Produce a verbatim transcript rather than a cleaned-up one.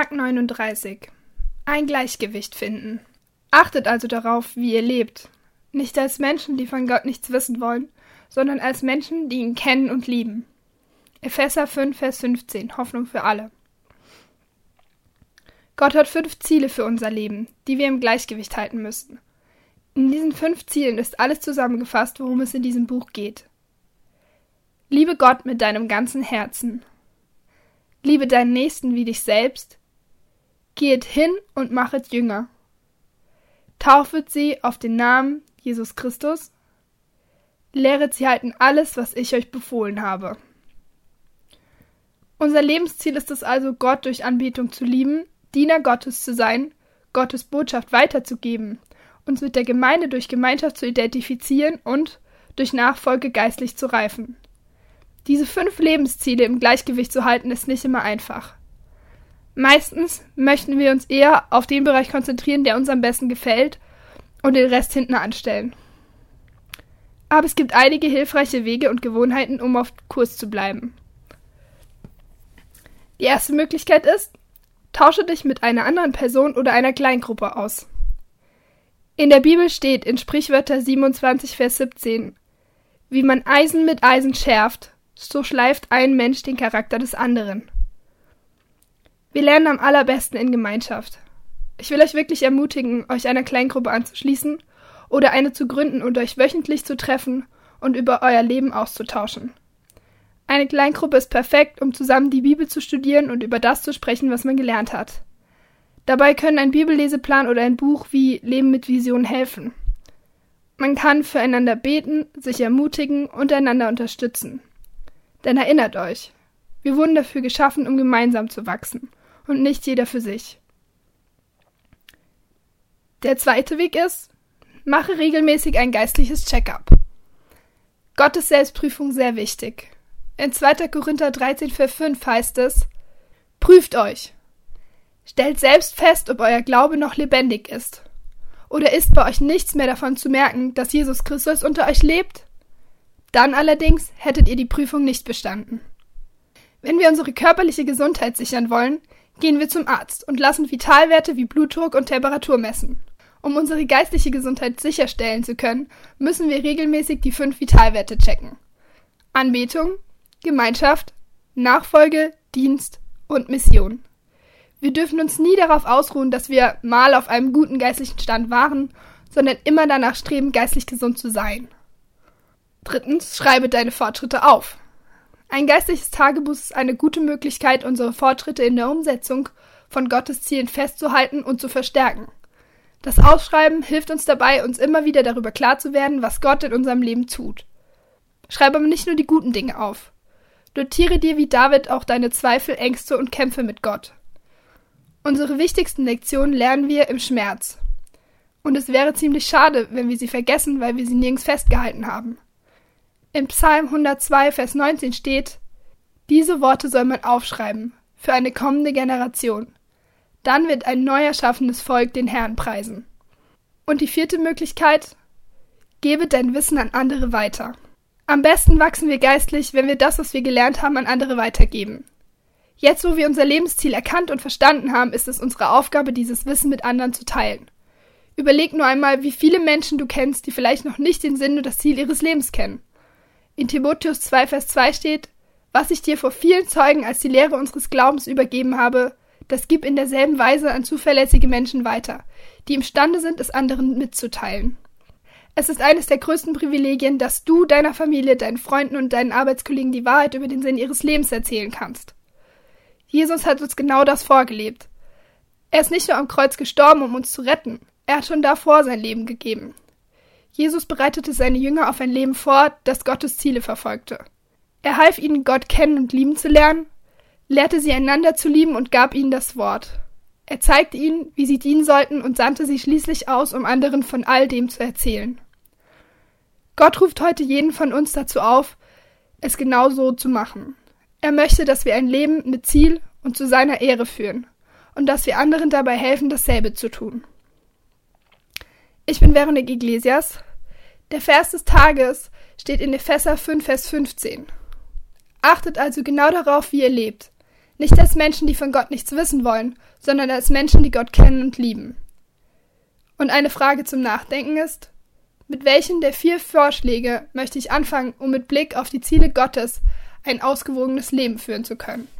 Tag neununddreißig. Ein Gleichgewicht finden. Achtet also darauf, wie ihr lebt. Nicht als Menschen, die von Gott nichts wissen wollen, sondern als Menschen, die ihn kennen und lieben. Epheser fünf, Vers fünfzehn. Hoffnung für alle. Gott hat fünf Ziele für unser Leben, die wir im Gleichgewicht halten müssen. In diesen fünf Zielen ist alles zusammengefasst, worum es in diesem Buch geht. Liebe Gott mit deinem ganzen Herzen. Liebe deinen Nächsten wie dich selbst. Gehet hin und machet Jünger. Taufet sie auf den Namen Jesus Christus. Lehret sie halten alles, was ich euch befohlen habe. Unser Lebensziel ist es also, Gott durch Anbetung zu lieben, Diener Gottes zu sein, Gottes Botschaft weiterzugeben, uns mit der Gemeinde durch Gemeinschaft zu identifizieren und durch Nachfolge geistlich zu reifen. Diese fünf Lebensziele im Gleichgewicht zu halten, ist nicht immer einfach. Meistens möchten wir uns eher auf den Bereich konzentrieren, der uns am besten gefällt, und den Rest hinten anstellen. Aber es gibt einige hilfreiche Wege und Gewohnheiten, um auf Kurs zu bleiben. Die erste Möglichkeit ist, tausche dich mit einer anderen Person oder einer Kleingruppe aus. In der Bibel steht in Sprichwörter siebenundzwanzig, Vers siebzehn, wie man Eisen mit Eisen schärft, so schleift ein Mensch den Charakter des anderen. Wir lernen am allerbesten in Gemeinschaft. Ich will euch wirklich ermutigen, euch einer Kleingruppe anzuschließen oder eine zu gründen und euch wöchentlich zu treffen und über euer Leben auszutauschen. Eine Kleingruppe ist perfekt, um zusammen die Bibel zu studieren und über das zu sprechen, was man gelernt hat. Dabei können ein Bibelleseplan oder ein Buch wie Leben mit Vision helfen. Man kann füreinander beten, sich ermutigen und einander unterstützen. Denn erinnert euch, wir wurden dafür geschaffen, um gemeinsam zu wachsen und nicht jeder für sich. Der zweite Weg ist, mache regelmäßig ein geistliches Check-up. Gottes Selbstprüfung sehr wichtig. In zweiter Korinther dreizehn, Vers fünf heißt es, prüft euch. Stellt selbst fest, ob euer Glaube noch lebendig ist. Oder ist bei euch nichts mehr davon zu merken, dass Jesus Christus unter euch lebt? Dann allerdings hättet ihr die Prüfung nicht bestanden. Wenn wir unsere körperliche Gesundheit sichern wollen, gehen wir zum Arzt und lassen Vitalwerte wie Blutdruck und Temperatur messen. Um unsere geistliche Gesundheit sicherstellen zu können, müssen wir regelmäßig die fünf Vitalwerte checken. Anbetung, Gemeinschaft, Nachfolge, Dienst und Mission. Wir dürfen uns nie darauf ausruhen, dass wir mal auf einem guten geistlichen Stand waren, sondern immer danach streben, geistlich gesund zu sein. Drittens, schreibe deine Fortschritte auf. Ein geistliches Tagebuch ist eine gute Möglichkeit, unsere Fortschritte in der Umsetzung von Gottes Zielen festzuhalten und zu verstärken. Das Aufschreiben hilft uns dabei, uns immer wieder darüber klar zu werden, was Gott in unserem Leben tut. Schreibe aber nicht nur die guten Dinge auf. Notiere dir wie David auch deine Zweifel, Ängste und Kämpfe mit Gott. Unsere wichtigsten Lektionen lernen wir im Schmerz. Und es wäre ziemlich schade, wenn wir sie vergessen, weil wir sie nirgends festgehalten haben. In Psalm hundertzwei, Vers neunzehn steht, diese Worte soll man aufschreiben, für eine kommende Generation. Dann wird ein neu erschaffenes Volk den Herrn preisen. Und die vierte Möglichkeit, gebe dein Wissen an andere weiter. Am besten wachsen wir geistlich, wenn wir das, was wir gelernt haben, an andere weitergeben. Jetzt, wo wir unser Lebensziel erkannt und verstanden haben, ist es unsere Aufgabe, dieses Wissen mit anderen zu teilen. Überleg nur einmal, wie viele Menschen du kennst, die vielleicht noch nicht den Sinn und das Ziel ihres Lebens kennen. In Timotheus zwei, Vers zwei steht, was ich dir vor vielen Zeugen als die Lehre unseres Glaubens übergeben habe, das gib in derselben Weise an zuverlässige Menschen weiter, die imstande sind, es anderen mitzuteilen. Es ist eines der größten Privilegien, dass du deiner Familie, deinen Freunden und deinen Arbeitskollegen die Wahrheit über den Sinn ihres Lebens erzählen kannst. Jesus hat uns genau das vorgelebt. Er ist nicht nur am Kreuz gestorben, um uns zu retten, er hat schon davor sein Leben gegeben. Jesus bereitete seine Jünger auf ein Leben vor, das Gottes Ziele verfolgte. Er half ihnen, Gott kennen und lieben zu lernen, lehrte sie einander zu lieben und gab ihnen das Wort. Er zeigte ihnen, wie sie dienen sollten und sandte sie schließlich aus, um anderen von all dem zu erzählen. Gott ruft heute jeden von uns dazu auf, es genau so zu machen. Er möchte, dass wir ein Leben mit Ziel und zu seiner Ehre führen und dass wir anderen dabei helfen, dasselbe zu tun. Ich bin Veronik Iglesias. Der Vers des Tages steht in Epheser fünf, Vers fünfzehn. Achtet also genau darauf, wie ihr lebt. Nicht als Menschen, die von Gott nichts wissen wollen, sondern als Menschen, die Gott kennen und lieben. Und eine Frage zum Nachdenken ist: Mit welchen der vier Vorschläge möchte ich anfangen, um mit Blick auf die Ziele Gottes ein ausgewogenes Leben führen zu können?